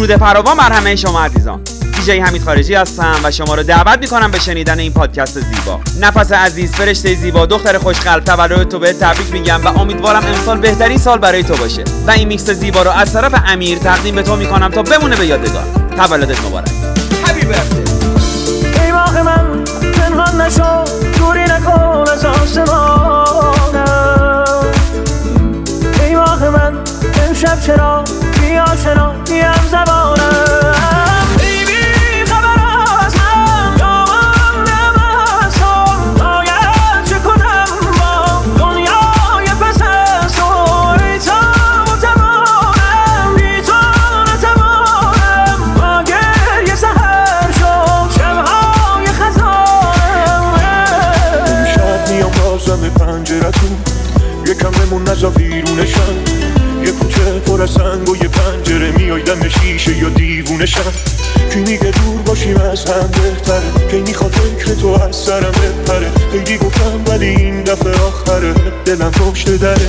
درود فراوان بر همه شما عزیزان. دیجی حمید خارجی هستم و شما رو دعوت میکنم به شنیدن این پادکست زیبا. نفس عزیز، فرشته زیبا، دختر خوشقلب، تولد تو به تبریک میگم و امیدوارم امسال بهترین سال برای تو باشه و این میکس زیبا رو از طرف امیر تقدیم به تو میکنم تا بمونه به یادگار. تولدت مبارک. هپی برثدی. ای ماه من پنهان نشو، دوری نکن از آسمانم. ای ماه من امشب چرا بی آشنا بی همزبانم. ای بی خبر از من جامم نمستم، باید چه کنم با دنیای پس از تو. ای تا متمانم بی تو نتوانم، با گریه سحر شد شبهای خزانم. امشب میام بازم پنجرتون، یکم بمون نزا ویرونشم. یه کوچه پر از سنگ و یه پنجره، میای دم شیشه یا دیوونشم. کی میگه دور باشیم از هم بهتره، کی میخواد فکر تو از سرم بپره. خیلی گفتم ولی این دفعه آخره، دلم پشت دره.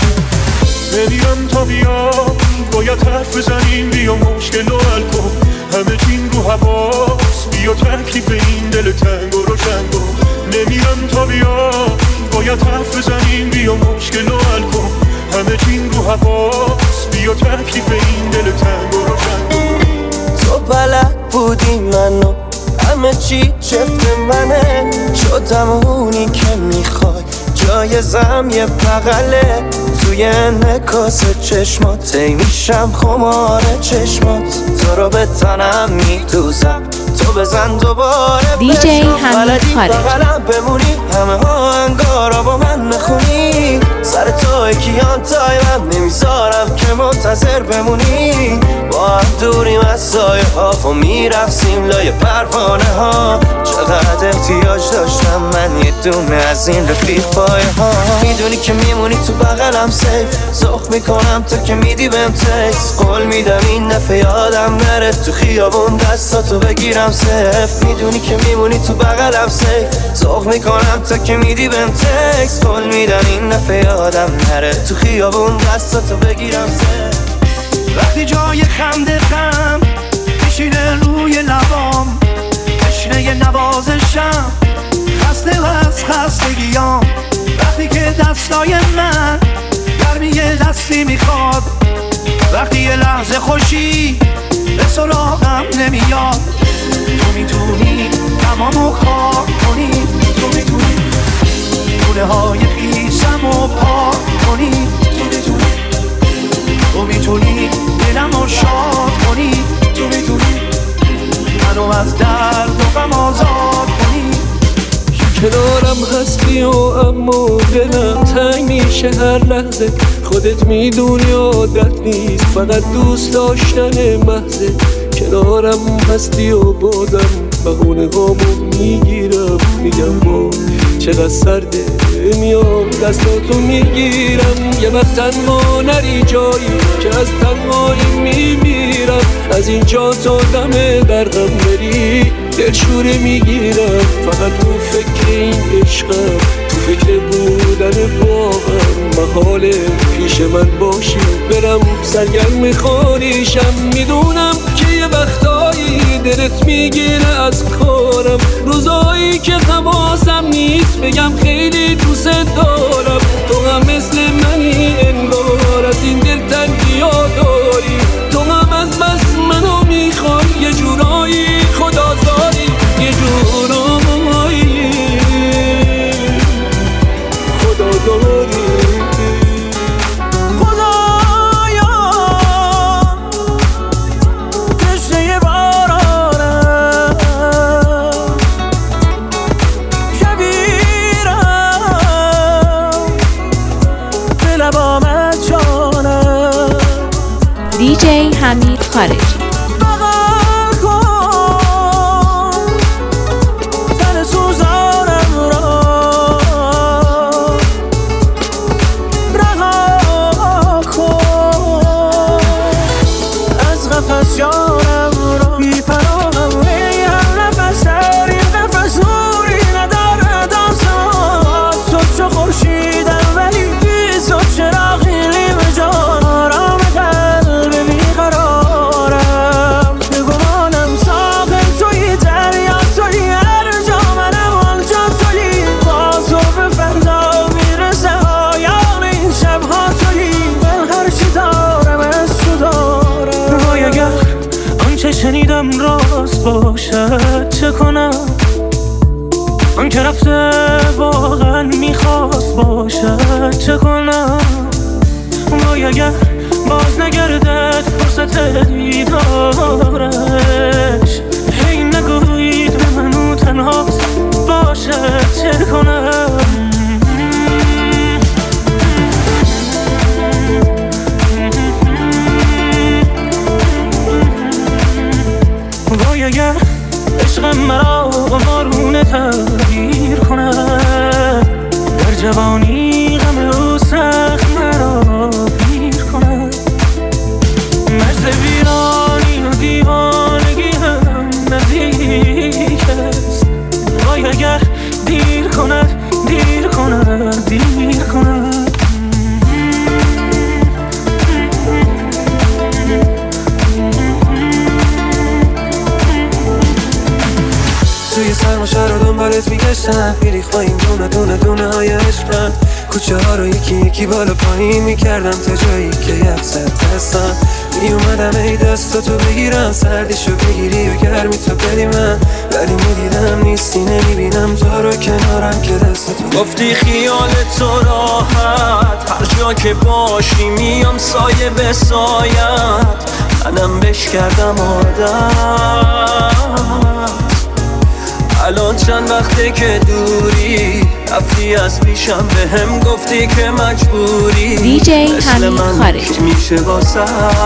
نمیرم تا بیام، باید حرف بزنیم، بیا مشکل رو حل کن. همه چین رو حواس، بیا تکلیف این دل تنگ و روشن کن. نمیرم تا بیام، باید حرف بزنیم، بیا مشکل رو حل کن. همه چین رو حواس، بیا تکلیف این دل تنگ و روشن کن. تو بلد بودی منو، همه چی چفت منه. شدم اونی که میخوای، جایزم یه بغله. توی انعکاس چشمات ای میشم خمار چشمات. تو رو به تنم میدوزم، تو بزن دوباره دیجی حمید خارجی. بغلم بمونی، همه آهنگارا با من نخونی. سر تو کیان تایمم نمیذارم که منتظر بمونی. با هم دوریم از سایه ها و میرقصیم لای پروانه ها. چقدر احتیاج داشتم من یه دونه از این رفیق پایه ها. میدونی که میمونی تو بغلم سیف، سخ میکنم تا که میدی بهم تکس. قول میدم این دفعه یادم نره، تو خیابون دستاتو بگیرم سف. میدونی که میمونی تو بغلم سیف، سخ میکنم تا که میدی بهم تکس. قول میدم این دفعه یادم نره، تو خیابون دستاتو بگیرم سف. وقتی جای خنده غم میشینه روی لبام، تشنه نوازشم، خسته و از خستگیام. وقتی که دستای من گرمی دستی میخواد، وقتی یه لحظه خوشی به سراغم نمیاد. تو میتونی تمامو کار کنی، تو میتونی گونه های خیسمو پاک کنی. تو میتونی، تو میتونی دلمو شاد کنی. تو میتونی منو از درد و غم آزاد کنی. کنارم هستی و اما دلم تنگ میشه هر لحظه. خودت میدونی عادت نیست، فقط دوست داشتن محضه. کنارم هستی و بازم بهونه هامو میگیرم، میگم با چقدر سرده. میام دستاتو میگیرم، یه وقت تنها نری جایی که از تنهایی میمیرم. از اینجا تا دم برقم بری دلشوره میگیرم. فقط تو فکر این عشقم، تو فکر بودن باهم. محاله پیش من باشی برم سرگرم خانیشم. میدونم که یه وقتایی دلت میگیره از کارم، روزایی که حواسم نیست بگم خیلی دوست دارم. تو هم مثل منی انگار، از این دلتنگی‌ها داری. تو هم از بس منو میخوای، یه جورایی خدازاری، یه جورایی خدازاری. دیجی حمید خارجی. چراغی لیم جان، آرام قلب بیقرارم. شنیدم راست باشد چه کنم، آن که رفته واقعا میخواست باشد چه کنم. وای اگر باز نگردد فرصت دیدارش، هی نگویید به منو تنهاست باشد چه کنم. وای اگر عشق مرا بارون تغییر کند، در جوانی غم او سخت مرا پیر کند. مرز ویرانی و دیوانگی هم نزدیک است. وای اگر دیر کند دیر کند دیر کند. توی سرماشه رو دنبالت میگشتم، میریخ با این دونه دونه دونه های عشقم. کوچه ها رو یکی یکی بالا پایین میکردم تا جایی که یک زد دستم. میومدم ای دستاتو بگیرم، سردیشو بگیری و گرمی تو بدی من، ولی میدیدم نیستی نمیبینم تو رو کنارم که دستاتو. گفتی خیال تو راحت، هر جا که باشی میام سایه به سایت. منم بش کردم عادت، الان چند وقته که دوری، رفتی از پیشم به هم گفتی که مجبوری. دیجی حمید خارج میشه واسه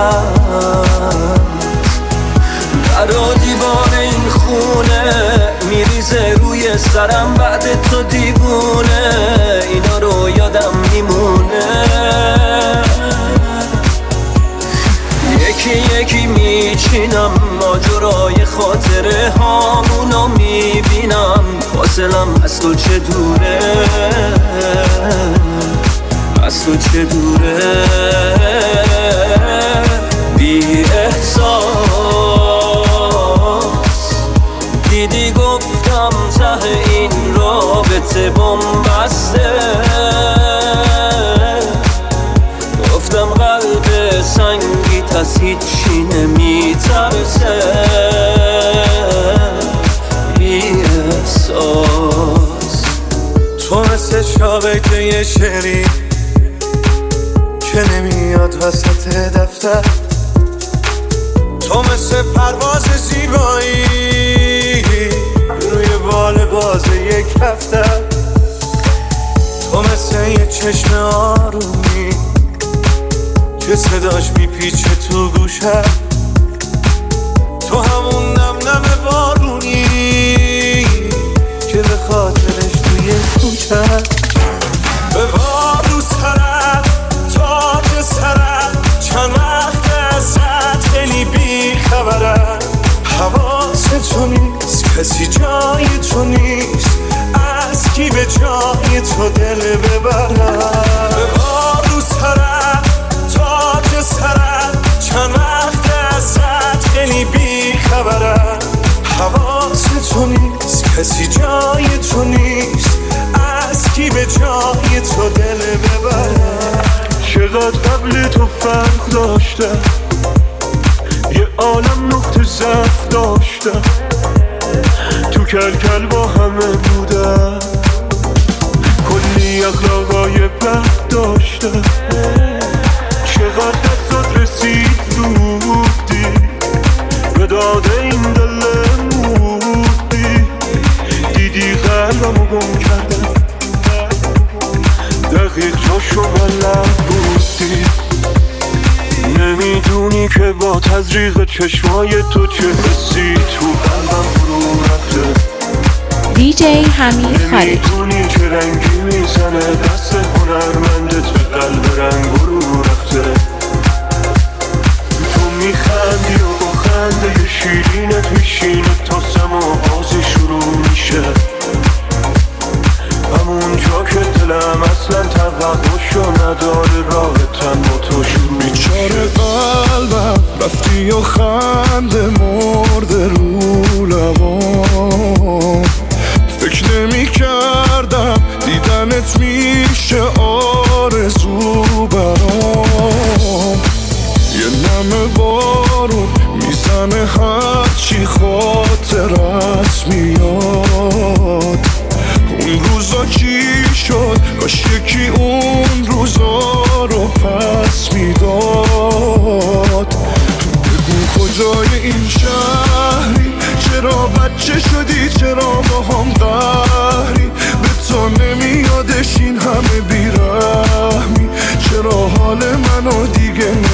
در و دیوار این خونه میریزه روی سرم بعد تو دیوونه. اینا رو یادم میمونه، یکی یکی میچینم ماجرای خاطره هامونو میبینم. فاصلم از تو چه دوره، از تو چه دوره. بی احساس دیدی گفتم ته این رابطه بنبسته. گفتم قلب سنگیت از هیچی نمیترسه. بی احساس تو مثل شابکه یه شعری که نمیاد وسط دفتر. تو مثل پرواز زیبایی روی بال باز یک هفته. تو مثل یه چشم آرومی که صداش میپیچه تو گوشه. تو همون نم نم بارونی که به خاطرش توی کوچه. به بار رو سرم تاج سرم، چند وقت ازت خیلی بی خبرم. حواس تو نیست کسی جای تو نیست، از کی به جای تو دل ببرم. به بار رو سرم تاج سرم، چند وقت ازت خیلی بی خبرم. حواس تو نیست کسی جای تو نیست، از کی به جای تو دل ببرم. چقدر قبل تو فرق داشتم، یه عالم نقطه ضعف داشتم. تو کلکل با همه بودم، کلی اخلاقای بد داشتم. چقدر دستات رسید زودی، به داد این دل مودی. دیدی قلبمو گم کردم، دقیق جاشو بلد بودی. نمیدونی که با تزریق چشمای تو چه حسی تو قلبم فرو رفته. دیجی حمید خارج نمیدونی که رنگی میزنه دست هنرمندت به قلب رنگ رو رفته. تو میخندی و با خنده شیرینت میشینه تا سما بازی شروع میشه. همونجا که دلم اصلا توقعشو نداره، راه تنها تو شروع میشه. بیچاره قلبم رفتی و خنده مرده رو لبام. فکر نمی کردم دیدنت میشه آرزو برام. یه نم بارون میزنه هم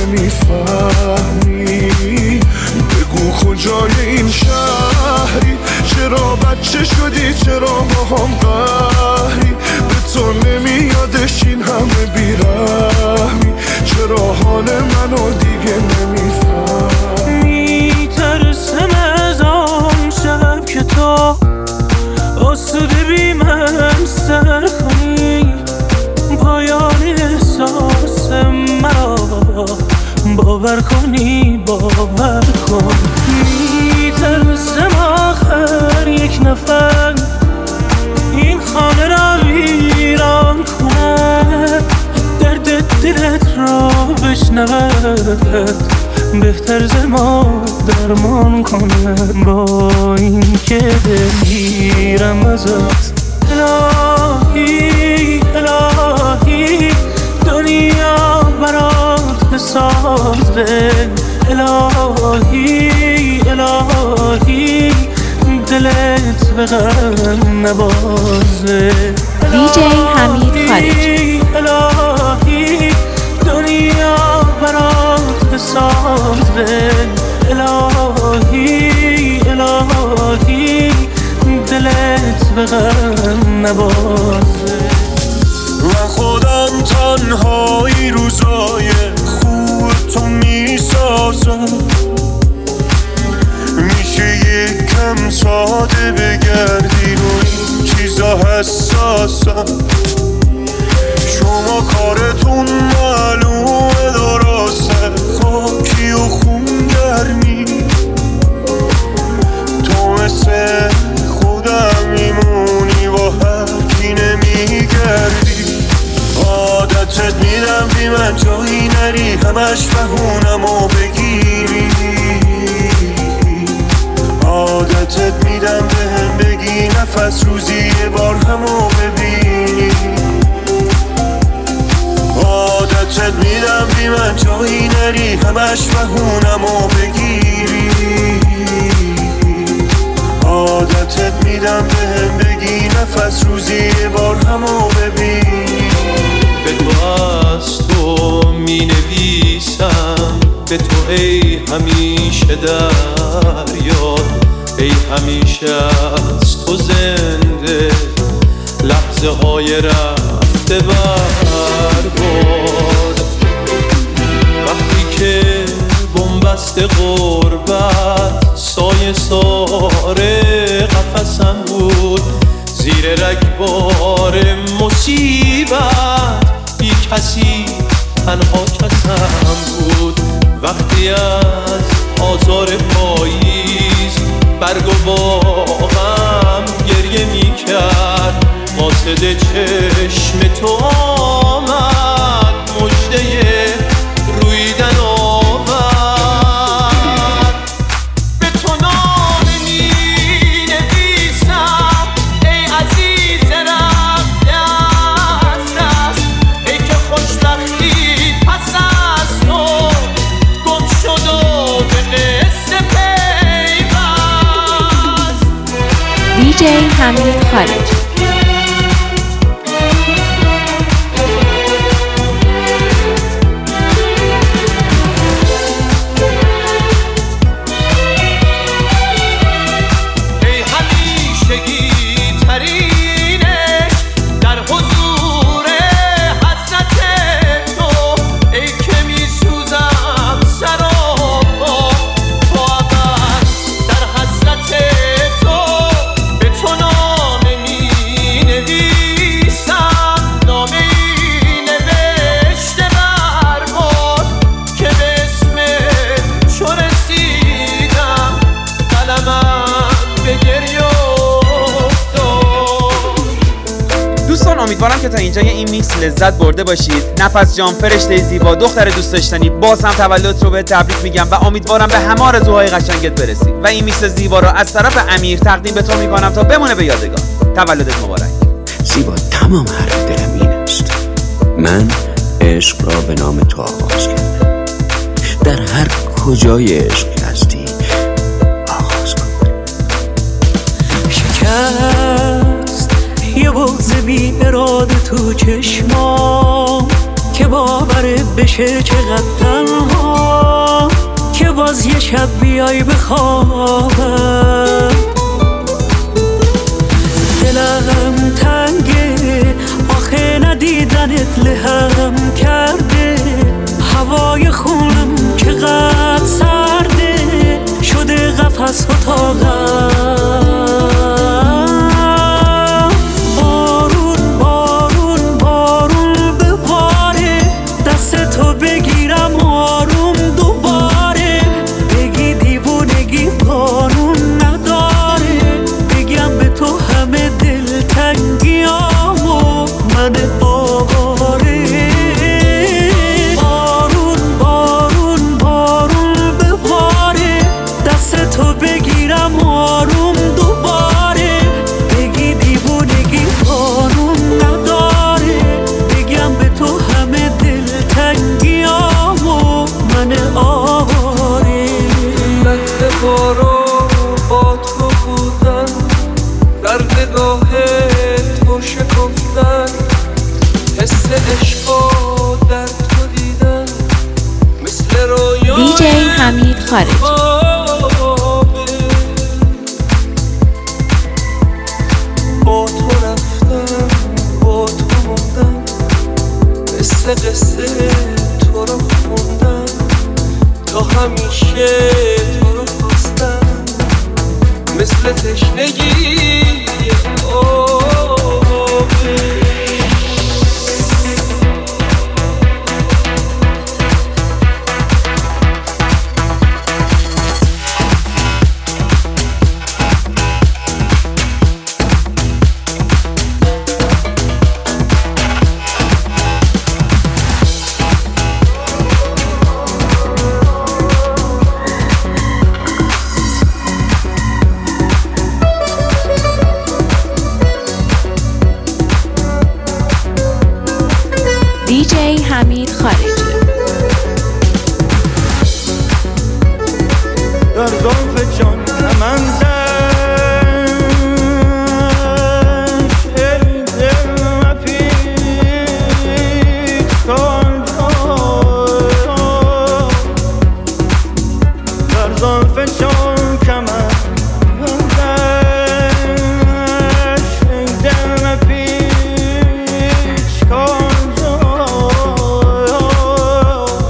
نمیفهمی بگو کجای این شهری چرا بچه شدی چرا با هم قهری به تو نمیادش این همه بیرحمی چرا حال منو دیگه نمیفهمی میترسم از آن شب که تو آسوده بی من سر کنی پایان احساس مرا باور کنی باور کن میترسم آخر یک نفر این خانه را ویران کنه درد دلت را بشنود بهتر ز ما درمان کنه با این که دلگیرم ازت الهی الهی دنیا برات بسازه الهی الهی دلت به غم نبازه دیجی حمید خارجی الهی دنیا برات بسازه الهی الهی دلت به غم نبازه من خودم تنهایی روزای خوب تو میسازم میشه یکم ساده بگردی رو این چیزا حساسم شما کارتون معلومه درسته خاکی و خونگرمی تو مثل خودم میمونی با هر کی نمیگردی عادتت میدم بی من جایی نری همش بهونم و بگیری عادتت میدم بهم بگی نفس روزی یه بار همو ببینی عادتت میدم بی من جایی نری همش بهونم و بگیری عادتت میدم بهم بگی نفس روزی یه بار همو ببینی به تو از تو می نویسم به تو ای همیشه دریا ای همیشه از تو زنده لحظه های رفته برباد وقتی که بنبست غربت سایه ساره قفسم بود زیر رگبار مصیبت بی کسی تنها کسم بود وقتی از آزار پاییز برگ و باغم گریه می کرد قاصد چشم تو آمد مژده رویدن آورد به تو نامه می نویسم ای عزیز رفته از دست ای که خوشبختی پس از تو گم شد و به قصه پیوست دیجی حمید خارجی امیدوارم که تا اینجای این میکس لذت برده باشید. نفس جان، فرشته زیبا، دختر دوست داشتنی، باز هم تولدت رو به تبریک میگم و امیدوارم به همه آرزوهای قشنگت برسی و این میکس زیبا رو از طرف امیر تقدیم به تو میکنم تا بمونه به یادگار. تولدت مبارک. زیبا، تمام حرف دلم این است. من عشق را به نام تو آغاز کردم. در هر کجای عشق هستی آغاز کن. شکست یه بغض بی اراده تو چشمام که باورت بشه چقدر تنها، که باز یه شب بیای بخوابم. دلم تنگه آخه ندیدنت لهم کرده، هوای خونم چقدر سرده شده قفس اتاقم. بارون بارون بارون بباره، دست تو بگیرم آروم دوباره، بگی دیوونگی قانون نداره، بگم به تو همه دلتنگیامو من آواره. بارون بارون بارون بباره، دست تو بگیرم آروم دوباره، بگی دیوونگی قانون نداره، بگم به تو همه دلتنگیامو من آواره. لحظه بارو با تو بودن، در نگاه تو شکفتن، حس عشق و در تو دیدن، مثل رویای DJ حمید خارجی. با تو رفتم با تو موندم، مثل قصه تو رو خوندم، تا همیشه تو رو خواستم، مثل تشنگی DJ حمید خارجی. در زلف جان کمندش ای دل مپیچ کن جان، در زلف جان کمندش ای دل مپیچ کن جان،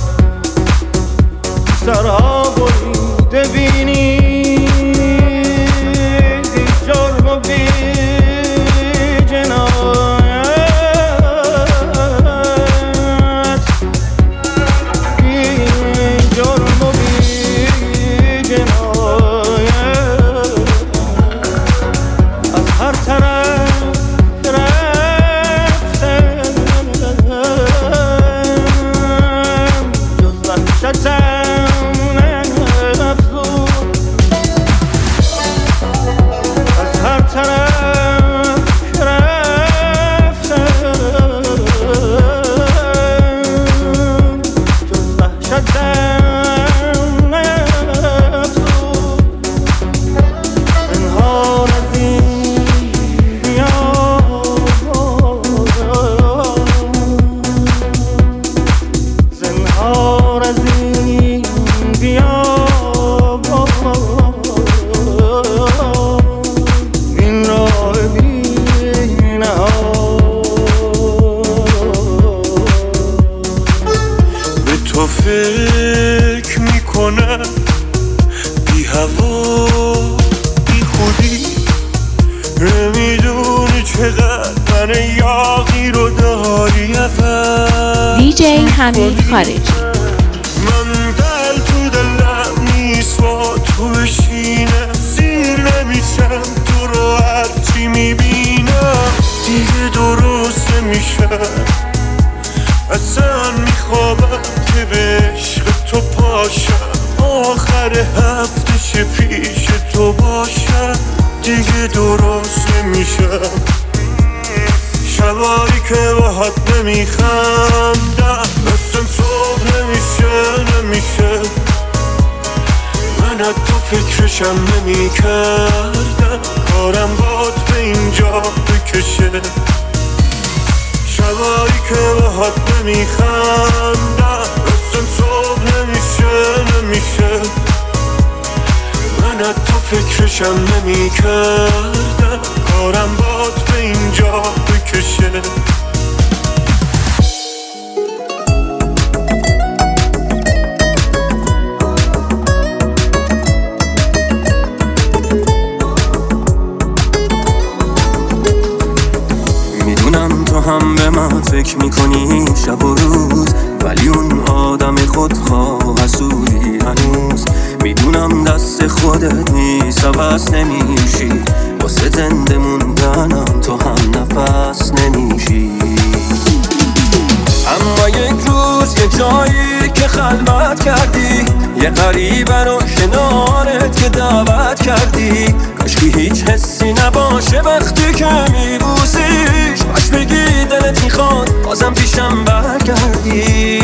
سرها بریده بینی بی جرم و بی جنایت، بی جرم و بی جنایت، از هر طرف رفتم جز وحشتم نفزود، از هر طرف رفتم جز وحشتم نفزود. زنهار از این بیابان، زنهار از این بیابان، این راه بی‌نهایت. به تو فکر میکنم بی هوا بی خودی، نمیدونی چقدر من یاغی رو داری عوض DJ حمید خارجی. من دل تو دلم نیست با تو بشینم، سیر نمیشم تو رو هرچی میبینم، دیگه درست نمیشم، اصلا میخوابم که به عشق تو پاشم، آخر هفته چه پیش تو باشم، دیگه درست نمیشم، شبایی که باهات نمیخندم، اصلا صبح نمیشه، من حتی فکرشم نمیکردم، کارم باد به اینجا بکشه، شبایی که به حد نمیخندم رسم صبح نمیشه من حتی فکرشم نمیکردم کارم باد به اینجا بکشه هم به من فکر میکنی شب و روز ولی اون آدم خودخواه حسودی هنوز میدونم دست خودت نیست عوض نمیشی واسه زنده موندنم تو هم نفس نمیشی اما یک روز یه جایی که خلوت کردی یه غریبه رو کنارت که دعوت کردی کاشکی هیچ حسی نباشه وقتی که میبوسیش باش بگی دلت میخواد بازم پیشم برگردی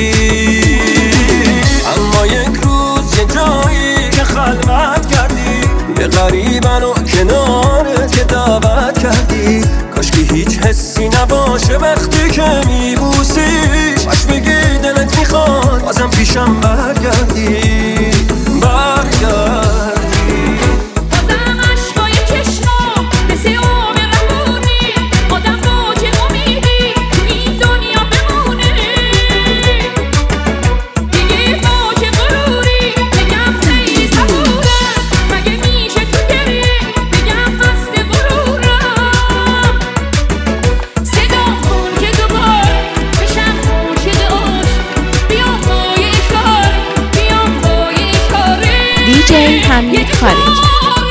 اما یک روز یه جایی که خلوت کردی یه غریبه رو کنارت که دعوت کردی کاشکی هیچ حسی نباشه وقتی که میبوسیش باش بگی دلت میخواد بازم پیشم برگردی DJ حمید خارجی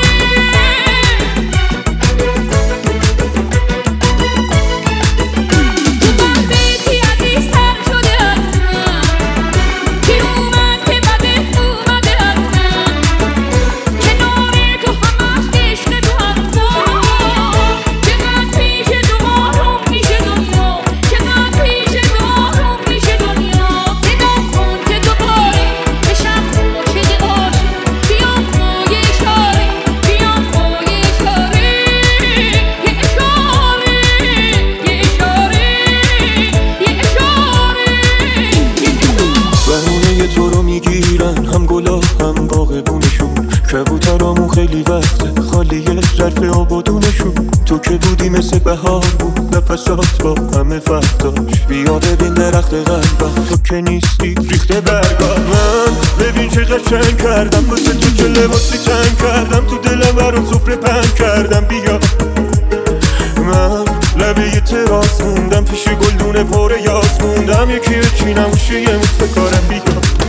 کبوترامون خیلی وقته خالیه ظرف آبادونشون تو که بودی مثل بهار بود نفسات با همه فرقاش بیا ببین درخت قلبم تو که نیستی ریخته برگاه من ببین چه قشنگ کردم واسه تو چه لباسی تنگ کردم تو دلم برام سفره پنگ کردم بیا من لبه یه تراس موندم پیش گلدونه پر یاس موندم یکی بچینم و شیه مستکارم بیا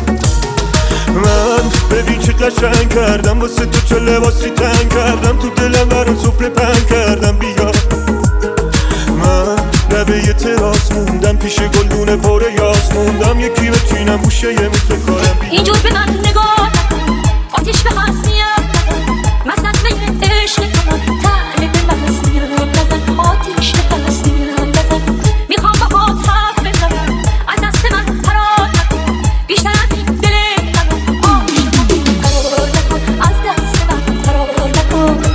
من ببین چه قشنگ کردم واسه تو چه لباسی تنگ کردم تو دلم برام سفره پنگ کردم بیا من لبه یه تراس موندم پیش گلدونه پر یاس موندم یکی بچینم بوشه یه متر کارم بیا اینجور به من نگاه نکن آتیش به حسنیت نکن مزد به عشق نکن تعلیم به مسیرم نزن آتیش به مسیرم نزن میخوام با خود حرف بزنم از دست من فرار نکن بیشتر از این دل نکن عاشق قرار نکن از دست من فرار نکن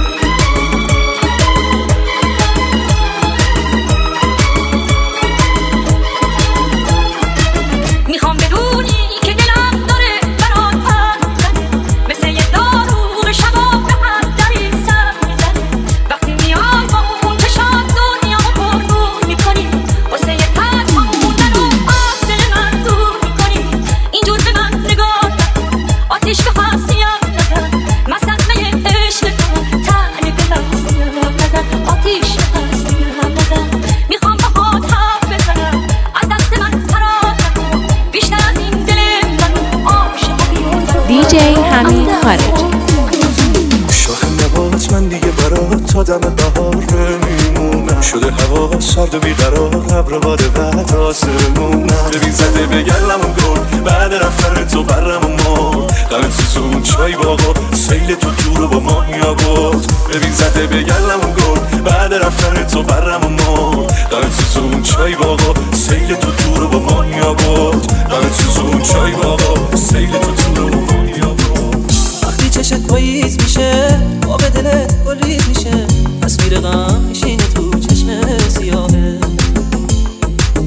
میخوام بدونی که دلم داره برات پر میزنه مثل یه دارو به شبا به هر دری سر میزنه وقتی میای با اون چشات دنیامو پرنور میکنی واسه یه تک موندن و از دل من دور میکنی اینجور به من نگاه نکن آتیش به خاصیت نزن مصدمه عشق نکن تعلیم به مسیرم نزن آتیش به خاصیت نزن میخوام با خود حرف بزنم از دست من فرار نکن بیشتر از این دل من عاشق DJ حمید خارجی شاخ نبات من دیگه برات تا دم بهار نمیمونم شده هوا سرد و بیقرار ابر باد بعد آسمونم ببین زده به گلمون گل بعد رفتن تو برمون مرد قلم سوزون چای باقا سیل تو دور با ما میابود ببین زده به گلمون گل بعد رفتن تو برمون مرد قلم سوزون چای باقا سیل تو دور با ما میابود قلم سوزون چای باقا سیل تو دور با ما میابود وقتی چشت پاییز میشه آب دلت گلیز میشه تصویر غم میشینه تو چشم سیاهه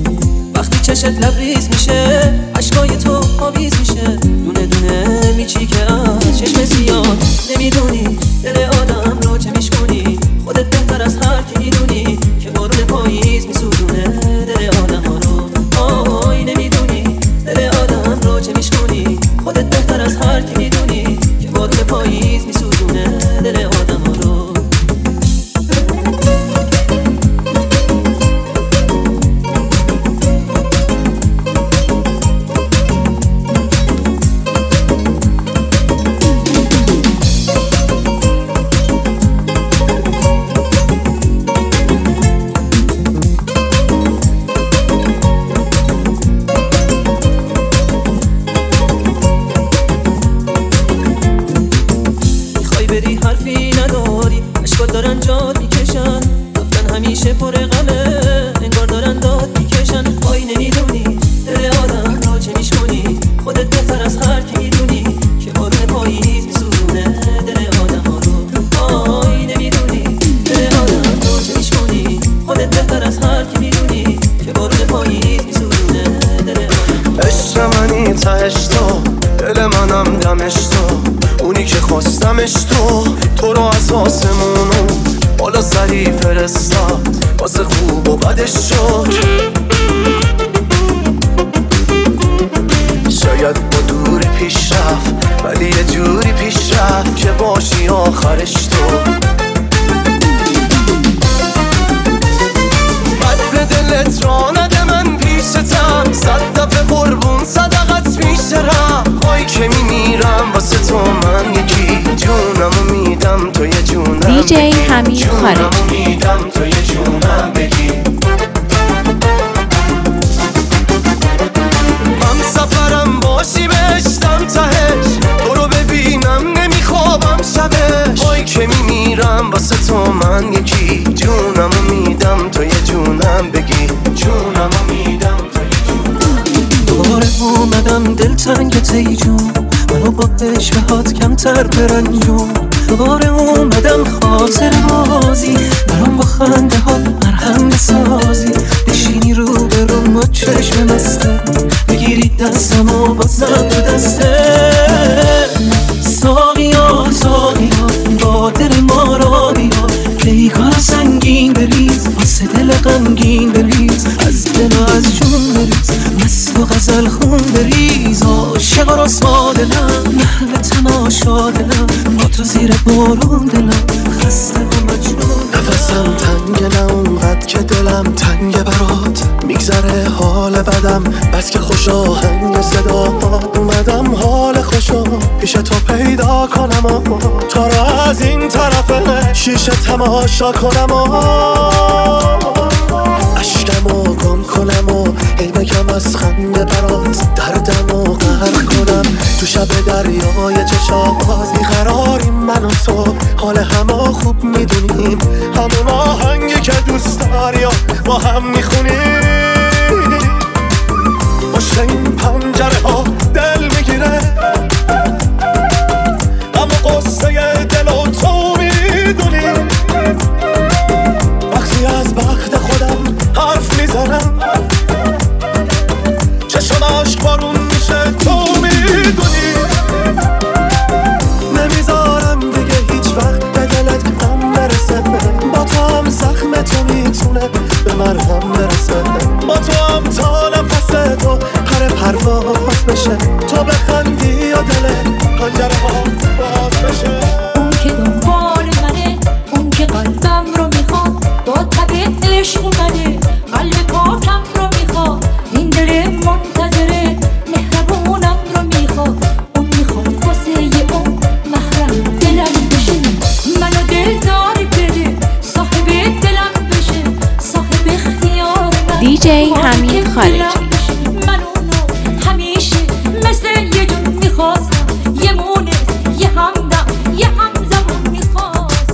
چشمت لبریز میشه، عشقای تو آویز میشه، دونه دونه میچی که از چشم زیاد. نمیدونی دل آدم رو چه میشکنی، خودت بهتر از هر کی میدونی که بارون پاییز میسوزونه دل آدم ها رو. آی نمیدونی دل آدم رو چه میشکنی، خودت بهتر از هر کی میدونی که بارون پاییز میسوزونه دل آدم ها رو. بری حرفی نداری، اشکات دارن جاد میکشن، گفتن همیشه پر غمه، انگار دارن داد میکشن. آی نمیدونی دل آدم رو چه میشکنی، خودت بهتر از هر کی میدونی که بارون پاییز میسوزونه دل آدم ها رو. آی نمیدونی دل آدم رو چه میشکنی، خودت بهتر از هر کی میدونی که بارون پاییز میسوزونه دل آدم ها رو. عشق منی تهش تو، دل منم دمش تو، اونی که خواستمش تو رو از آسمونو بالا سری فرستاد، واسه خوب و بدش شد. شاید با دوری پیش رفت، ولی یه جوری پیش رفت که باشی آخرش تو. بد به دلت را نده من پیشتم، 100 دفعه قربون صدقت میشترم. وای که میمیرم واسه تو من یکی، جونمو میدم تو یه جونم DJ حمید خارجی. جونمو میدم تو یه جونم بگی. هم سفرم باشی بهشتم تهش، تو رو ببینم نمیخوابم شبش. وای که میمیرم واسه تو من یکی، جونمو میدم تو یه جونم بگی. جونمو میدم تو یه جونم. دوباره اومدم دلتنگت ای جون، منو با عشقهات کمتر برنجون. دوباره اومدم خاطر بازی، برام با خنده ها مرهم بسازی. بشینی رو برام با چشم مسته، بگیری دستم و بازم تو دسته. ساقیا ساقیا با دل ما را بیا، پیکار سنگین بریز واسه دل غمگین بریز، از دل و از جون بریز مست و غزل خون بریز. عاشق و رسوا دلم، محو تماشا دلم، با تو زیر بارون دلم خسته و مجنون. نفسم تنگ نه اونقدر که دلم تنگ برات، میگذره حال بدم بس که خوش آهنگ صداهات. اومدم حال خوشو پیش تو پیدا کنم و تا را از این طرف شیشه تماشا کنم و اشکمو گم کنم و ای بگم از خنده برات، دردمو غرق کنم تو شب دریای چشات. بیقراریم من و تو، حال همو خوب میدونیم، همون آهنگی که دوست داری با هم میخونیم. پشت این پنجره ها دل میگیره، اما قصه دل و تو میدونی. وقتی از بخت خودم حرف میزنم، چشم عشق بارون میشه تو میدونی. نمیذارم دیگه هیچ وقت به دلت هم برسه، با تو هم زخم تو میتونه به مرهم برسه. با تو هم تا نفس تو پر پرواز بشه، تو بخندی یا دل پنجره ها باز بشه. اون که دنبال منه، اون که قلبم رو میخواد، با طبع عشق اومده قلب پاکم رو میخواد. این دل منتظره مهربونم رو میخواد، اون میخواد واسه یه اون محرم دلم بشه. منو دلداری بده، صاحب دلم بشه، صاحب اختیار من. DJ حمید خارجی. من اونو همیشه مثل یه جون میخواستم، یه مونه یه همدم یه همزمون میخواست.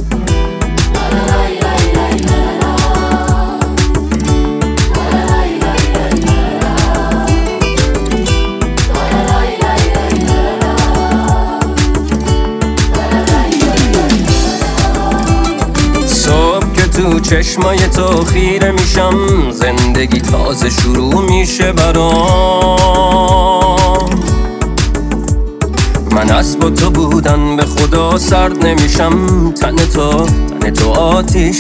صبح که تو چشمای تو خیره میشم، زندگی تازه شروع میشه برام. من از با تو بودن به خدا سرد نمیشم، تن تو آتیش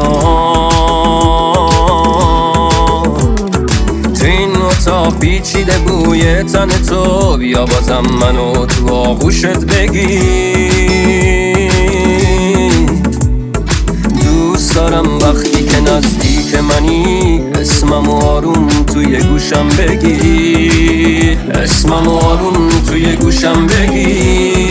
برام. تو این اتاق پیچیده بوی تن تو، بیا بازم منو تو آغوشت بگیر. دوست دارم وقتی که نزدیک منی، اسمم آروم توی گوشم بگی، اسمم آروم توی گوشم بگی.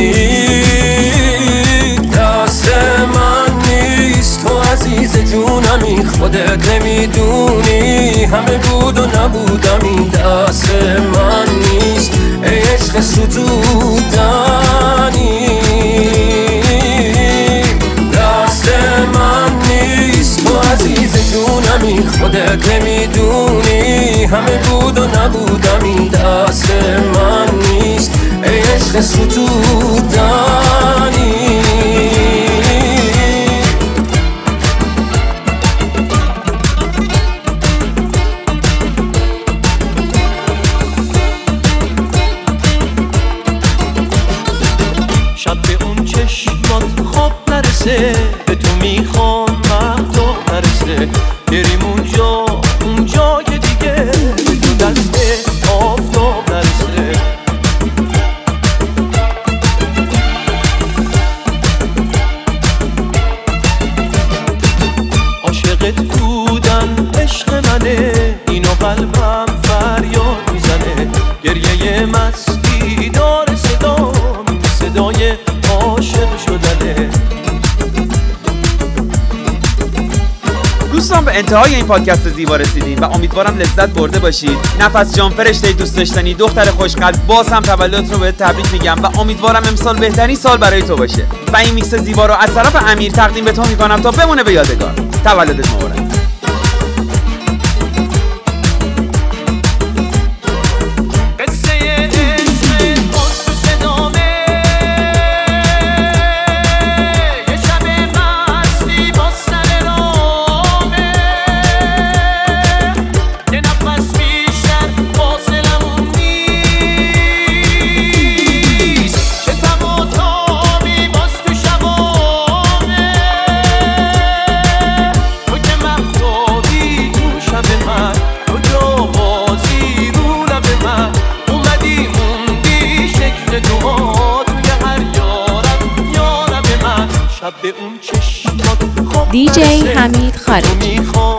دست من نیست تو عزیز جونمی، خودت نمیدونی همه بود و نبودمی. دست من نیست ای عشق ستودنی، دست من نیست تو عزیز جونمی، خودت نمیدونی همه بود و نبودمی. دست من نیست ای عشق ستودنی. شب به اون چشمات خواب نرسه، به تو میخوام مهتاب نرسه. بریم اونجا که دیگه به تو دست آفتاب نرسه. عاشقت بودن عشق منه، اینو قلبم فریاد میزنه. گریه مستی داره صدای عاشق شدنه. دوستان به انتهای این پادکست زیبا رسیدیم و امیدوارم لذت برده باشید. نفس جان فرشته دوست داشتنی، دختر خوشقلب، باز هم تولدت رو بهت تبریک میگم و امیدوارم امسال بهترین سال برای تو باشه. و این میکس زیبا رو از طرف امیر تقدیم به تو میکنم تا بمونه به یادگار. تولدت مبارک. DJ حمید خارجی.